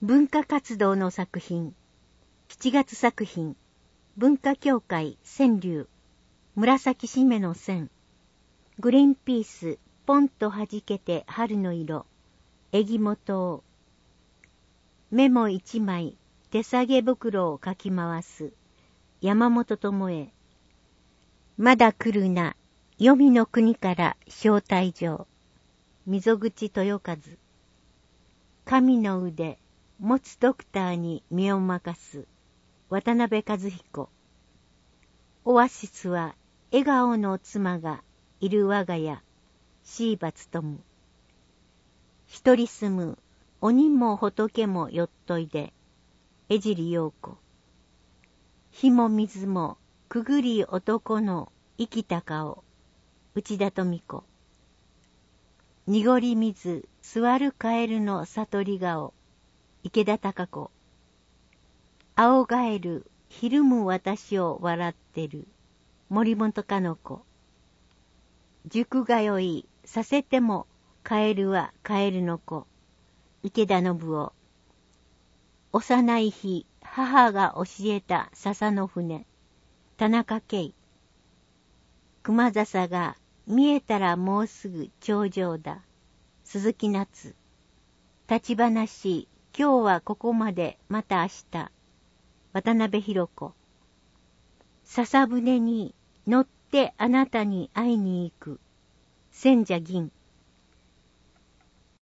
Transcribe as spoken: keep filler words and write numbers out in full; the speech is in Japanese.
文化活動の作品。しちがつ作品。文化協会川柳。紫しめの線。グリーンピース、ポンと弾けて春の色。えぎもとメモ一枚、手提げ袋をかき回す。山本智恵。まだ来るな、黄泉の国から招待状。溝口豊和。神の腕、持つドクターに身を任す。渡辺和彦。オアシスは笑顔の妻がいる我が家。椎葉勉。一人住む鬼も仏もよっといで。江尻陽子。火も水もくぐり男の生きた顔。内田富子。濁り水座るカエルの悟り顔。池田貴子。青ガエルひるむ私を笑ってる。森本かの子。塾通いさせてもカエルはカエルの子。池田信夫。幼い日母が教えた笹の船。田中圭。熊笹が見えたらもうすぐ頂上だ。鈴木夏。立ち話、今日はここまで、また明日。渡辺博子。笹舟に乗ってあなたに会いに行く。千社銀。